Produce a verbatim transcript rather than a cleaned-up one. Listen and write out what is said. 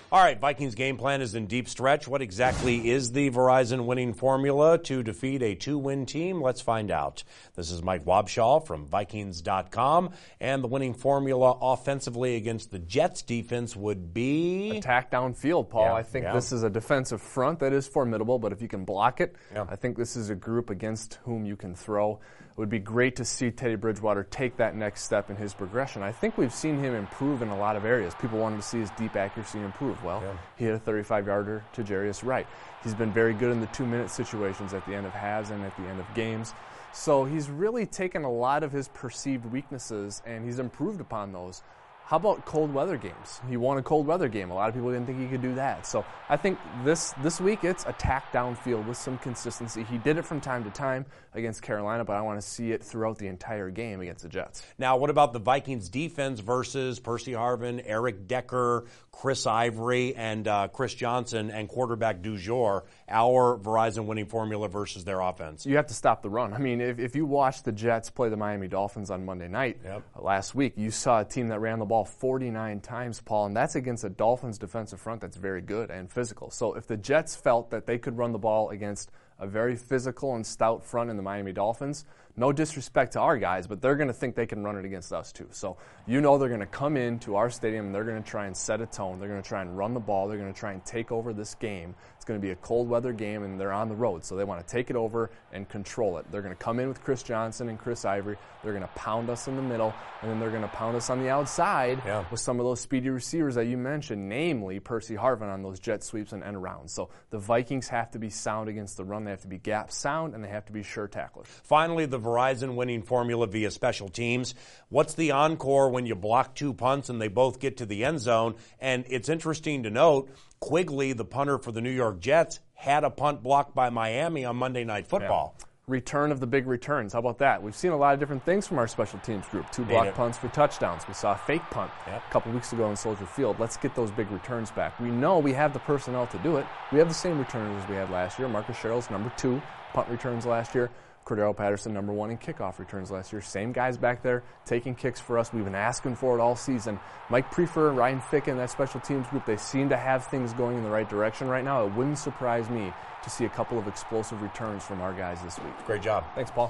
All right, Vikings game plan is in deep stretch. What exactly is the Verizon winning formula to defeat a two-win team? Let's find out. This is Mike Wobschall from Vikings dot com, and the winning formula offensively against the Jets defense would be? Attack downfield, Paul. Yeah, I think yeah. this is a defensive front that is formidable, but if you can block it, yeah. I think this is a group against whom you can throw. It would be great to see Teddy Bridgewater take that next step in his progression. I think we've seen him improve in a lot of areas. People wanted to see his deep accuracy improve. Well, yeah. he hit a thirty-five-yarder to Jarius Wright. He's been very good in the two-minute situations at the end of halves and at the end of games. So he's really taken a lot of his perceived weaknesses, and he's improved upon those. How about cold weather games? He won a cold weather game. A lot of people didn't think he could do that. So I think this this week it's attack downfield with some consistency. He did it from time to time against Carolina, but I want to see it throughout the entire game against the Jets. Now, what about the Vikings defense versus Percy Harvin, Eric Decker, Chris Ivory, and uh, Chris Johnson, and quarterback du jour, our Verizon winning formula versus their offense? You have to stop the run. I mean, if, if you watched the Jets play the Miami Dolphins on Monday night yep. uh, last week, you saw a team that ran the ball forty-nine times, Paul, and that's against a Dolphins defensive front that's very good and physical. So if the Jets felt that they could run the ball against a very physical and stout front in the Miami Dolphins, no disrespect to our guys, but they're going to think they can run it against us too. So you know they're going to come into our stadium and they're going to try and set a tone. They're going to try and run the ball. They're going to try and take over this game. It's going to be a cold weather game, and they're on the road, so they want to take it over and control it. They're going to come in with Chris Johnson and Chris Ivory. They're going to pound us in the middle, and then they're going to pound us on the outside yeah. with some of those speedy receivers that you mentioned, namely Percy Harvin on those jet sweeps and end arounds. So the Vikings have to be sound against the run. They have to be gap sound, and they have to be sure tacklers. Finally, the Verizon winning formula via special teams. What's the encore when you block two punts and they both get to the end zone? And it's interesting to note, Quigley, the punter for the New York Jets, had a punt blocked by Miami on Monday Night Football. Yeah. Return of the big returns. How about that? We've seen a lot of different things from our special teams group. Two block punts for touchdowns. We saw a fake punt yep. a couple weeks ago in Soldier Field. Let's get those big returns back. We know we have the personnel to do it. We have the same returners as we had last year. Marcus Sherrill's number two punt returns last year. Cordero Patterson, number one in kickoff returns last year. Same guys back there taking kicks for us. We've been asking for it all season. Mike Prefer, Ryan Ficken, that special teams group, they seem to have things going in the right direction right now. It wouldn't surprise me to see a couple of explosive returns from our guys this week. Great job. Thanks, Paul.